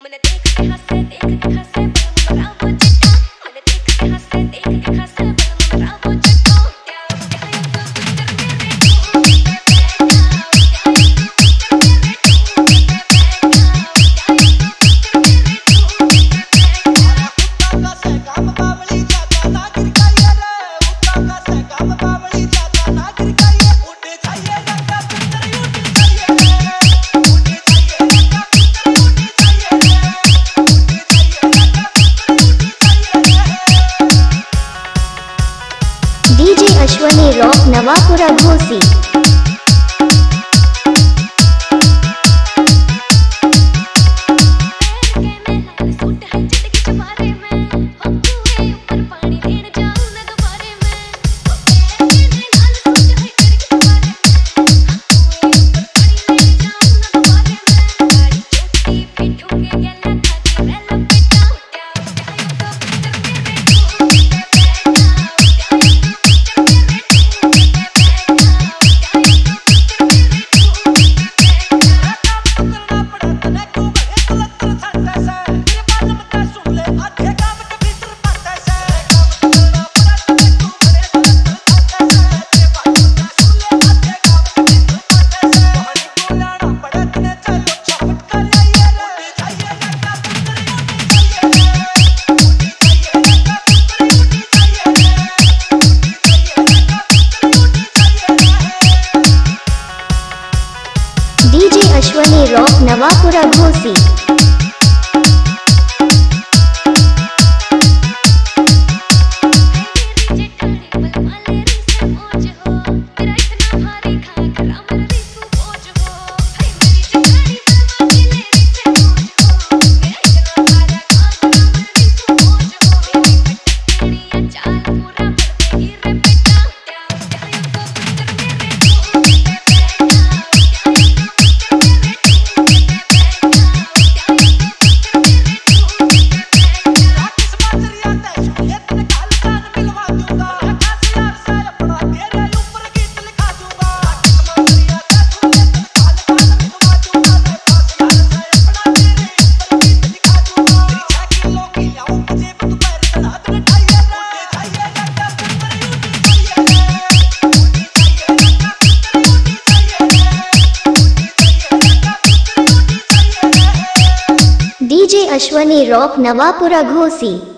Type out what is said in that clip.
मैंने देख के हंसे मेरा वो चिट्टा। मैंने देख के हंसे मेरा वो चिट्टा। क्या ये सब तेरे DJ Ashwani rock Navapura Ghosi. DJ Ashwani rock Navapura Ghosi. DJ Ashwani rock Navapura Ghosi.